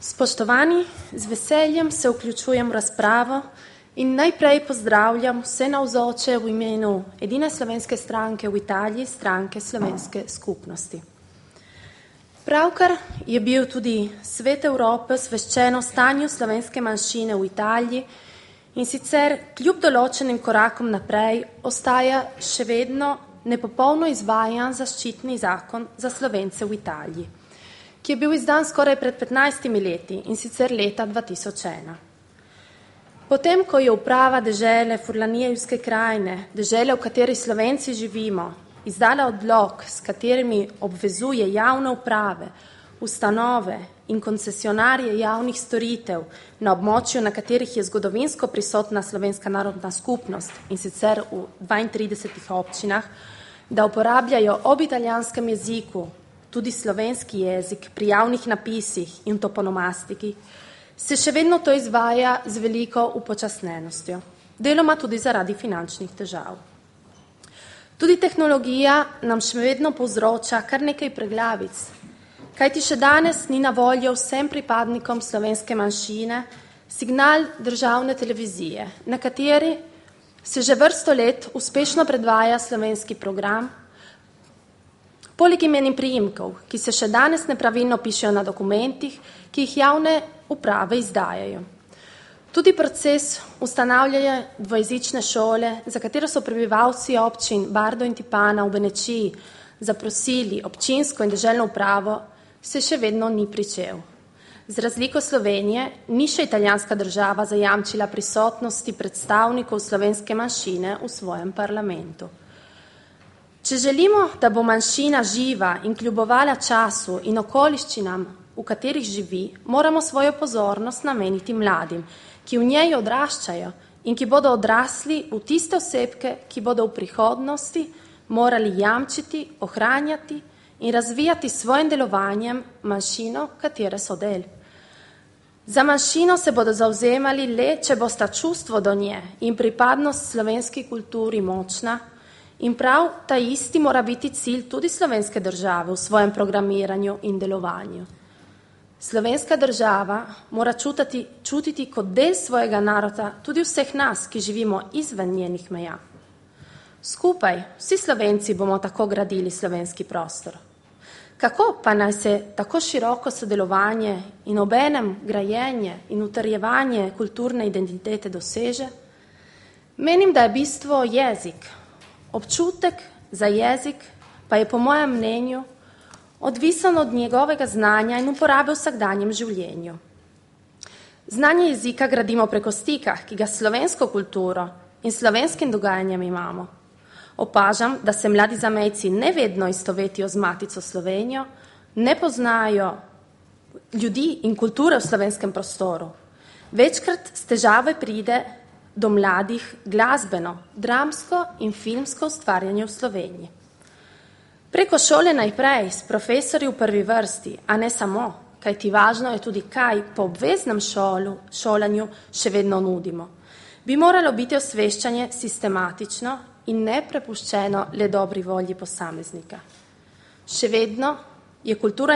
Spoštovani, z veseljem se vključujem v razpravo in najprej pozdravljam vse navzoče v imenu edine slovenske stranke v Italiji, stranke slovenske skupnosti. Pravkar je bil tudi Svet Evrope osveščen o stanju slovenske manjšine v Italiji in sicer kljub določenim korakom naprej ostaja še vedno nepopolno izvajan zaščitni zakon za Slovence v Italiji, ki je bil izdan skoraj pred 15 leti in sicer leta 2001. Potem, ko je uprava dežele Furlanijevske krajine, dežele, v kateri Slovenci živimo, izdala odlok, s katerimi obvezuje javne uprave, ustanove in koncesionarje javnih storitev na območju, na katerih je zgodovinsko prisotna slovenska narodna skupnost in sicer v 32 občinah, da uporabljajo ob italijanskem jeziku tudi slovenski jezik pri javnih napisih in toponomastiki, se še vedno to izvaja z veliko upočasnenostjo, deloma tudi zaradi finančnih težav. Tudi tehnologija nam še vedno povzroča kar nekaj preglavic, kajti še danes ni na voljo vsem pripadnikom slovenske manjšine signal državne televizije, na kateri se že vrsto let uspešno predvaja slovenski program, poleg imen in priimkov, ki se še danes nepravilno pišejo na dokumentih, ki jih javne uprave izdajajo. Tudi proces ustanavljanja dvojezične šole, za katero so prebivalci občin Bardo in Tipana v Benečiji zaprosili občinsko in deželno upravo, se še vedno ni pričel. Z razliko Slovenije ni še italijanska država zajamčila prisotnosti predstavnikov slovenske manjšine v svojem parlamentu. Če želimo, da bo manjšina živa in kljubovala času in okoliščinam, v katerih živi, moramo svojo pozornost nameniti mladim, ki v njej odraščajo in ki bodo odrasli v tiste osebke, ki bodo v prihodnosti morali jamčiti, ohranjati in razvijati svojim delovanjem manjšino, katere so del. Za manjšino se bodo zavzemali le, če bosta čustvo do nje in pripadnost slovenski kulturi močna, in prav ta isti mora biti cilj tudi slovenske države v svojem programiranju in delovanju. Slovenska država mora čutiti kot del svojega naroda tudi vseh nas, ki živimo izven njenih meja. Skupaj, vsi Slovenci bomo tako gradili slovenski prostor. Kako pa naj se tako široko sodelovanje in obenem grajenje in utrjevanje kulturne identitete doseže? Menim, da je bistvo jezik. Občutek za jezik pa je po mojem mnenju odvisen od njegovega znanja in uporabe v vsakdanjem življenju. Znanje jezika gradimo preko stika, ki ga s slovensko kulturo in slovenskim dogajanjem imamo. Opažam, da se mladi zamejci ne vedno istovetijo z matico Slovenijo, ne poznajo ljudi in kulture v slovenskem prostoru. Večkrat s težave pride do mladih glasbeno, dramsko in filmsko ustvarjanje v Sloveniji. Preko šole najprej s profesorji v prvi vrsti, a ne samo, kajti važno je tudi kaj po obveznem šolanju še vedno nudimo. Bi moralo biti osveščanje sistematično in ne prepuščeno le dobri volji posameznika. Še vedno je kulturna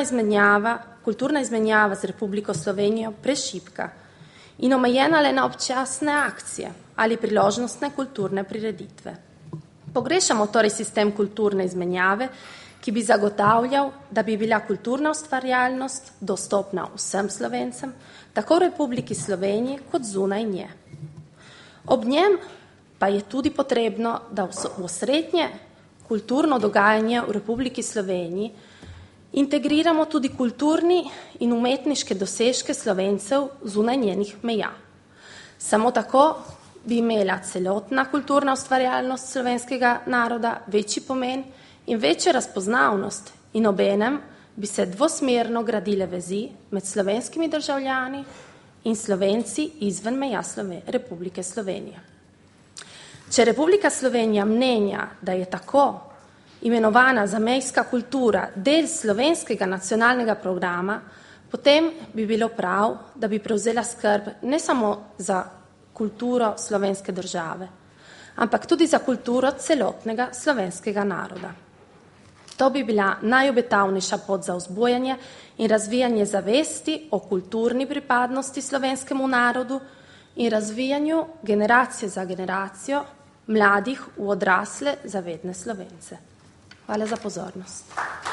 izmenjava z Republiko Slovenijo prešibka in omejena le na občasne akcije ali priložnostne kulturne prireditve. Pogrešamo torej sistem kulturne izmenjave, ki bi zagotavljal, da bi bila kulturna ustvarjalnost dostopna vsem Slovencem, tako v Republiki Sloveniji kot zunaj nje. Ob njem pa je tudi potrebno, da v osrednje kulturno dogajanje v Republiki Sloveniji integriramo tudi kulturni in umetniške dosežke Slovencev zunaj njenih meja. Samo tako bi imela celotna kulturna ustvarjalnost slovenskega naroda večji pomen in večjo razpoznavnost in obenem bi se dvosmerno gradile vezi med slovenskimi državljani in Slovenci izven meja Republike Slovenije. Če Republika Slovenija mnenja, da je tako imenovana zamejska kultura del slovenskega nacionalnega programa, potem bi bilo prav, da bi prevzela skrb ne samo za kulturo slovenske države, ampak tudi za kulturo celotnega slovenskega naroda. To bi bila najobetavnejša pot za vzbujanje in razvijanje zavesti o kulturni pripadnosti slovenskemu narodu in razvijanju generacije za generacijo mladih v odrasle zavedne Slovence. Hvala za pozornost.